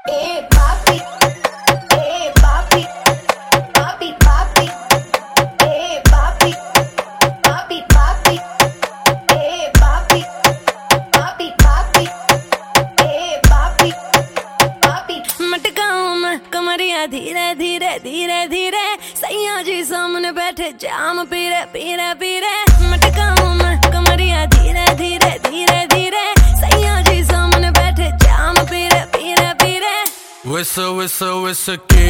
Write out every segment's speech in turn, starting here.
papi, papi, papi, papi, papi, papi, papi, papi, papi, papi, papi, papi। मटकाऊं मैं कमरिया धीरे धीरे धीरे धीरे, सैया जी सामने बैठे जाम पीरे पीरे पीरे। मटकाऊं मैं कमरिया धीरे धीरे धीरे धीरे, सैया जी सामने बैठे जाम पीरे पीरे पीरे। विस विस विस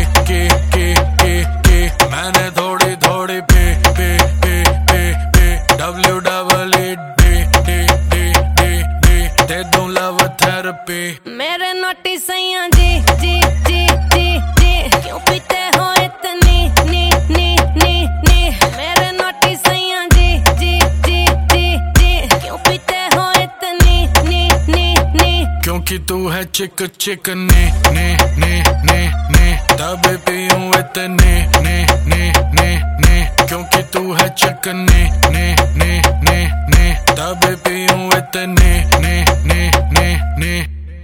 के मैंने थोड़ी थोड़ी पे पे पे पे पे डब्ल्यू डबल ई दे दूं लव थेरेपी। मेरे नोटी सैया जी जी जी जी जी, क्यों पीते हो इतनी नी नी नी नी। मेरे नोटी सैया जी जी जी जी जी, क्यों पीते हो इतनी नी नी नी। क्योंकि तू है चिक चिक ने तभी पीऊं इतने ने। क्योंकि तू है चिक ने तभी पीऊं इतने ने।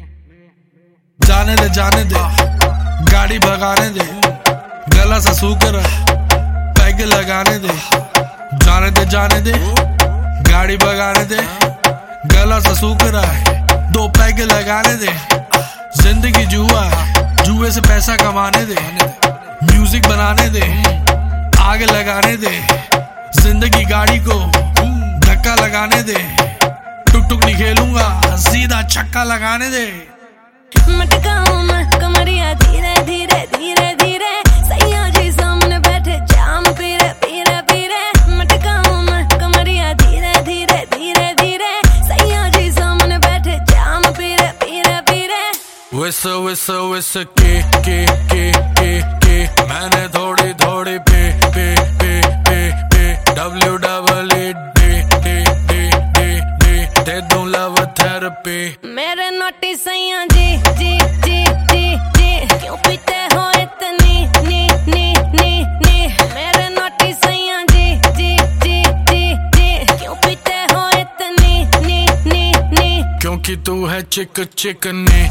जाने दे गाड़ी भगाने दे, गला सा सूकर पैग लगाने दे। जाने दे गाड़ी भगाने दे, गला सा सूकर दो पैग लगाने दे। जिंदगी जुआ है, जुए से पैसा कमाने दे। म्यूजिक बनाने दे, आग लगाने दे। जिंदगी गाड़ी को धक्का लगाने दे। टुक टुक नहीं खेलूंगा, सीधा छक्का लगाने दे। मटकाऊं मैं कमरिया धीरे धीरे धीरे धीरे, सैया जी सामने बैठे जाम पीरे पीरे पीरे। मटकाऊं मैं कमरिया धीरे धीरे धीरे धीरे, सैया जी सामने बैठे जाम पीरे पीरे पीरे। विस विस विस के मैंने थोड़ी थोड़ी पे पे पे पे पे डब्ल्यू डबल ई दे दूं लव थेरेपी। मेरे नोटी सैया जी जी जी जी जी, क्यों पीते हो इतनी नी नी नी नी। मेरे नोटी सैया जी जी जी जी जी, क्यों पीते हो इतनी नी नी नी। क्योंकि तू है चिक चिक ने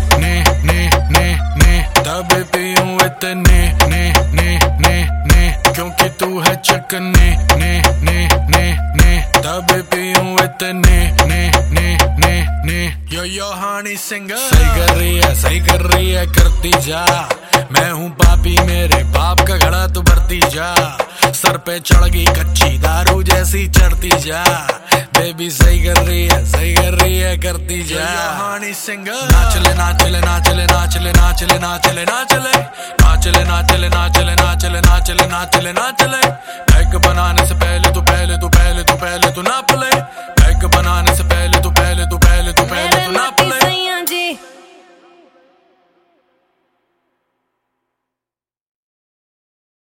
तभी पीऊं इतने ने। क्योंकि तू है चिक ने तभी पीऊं इतने ने। यो हानी सिंगर सही कर रही है करती जा। मैं हूँ पापी, मेरे बाप का घड़ा तू भरती जा। सर पे चढ़ गई कच्ची दारू जैसी चढ़ती जा। बेबी सही कर रही है करती जा। हानी सिंगर नाचले नाचले नाचले नाचले नाचले नाचले नाचले नाचले नाचले नाचले नाचले नाचले नाचले नाचले। पैग बनाने से पहले तू नाप ले।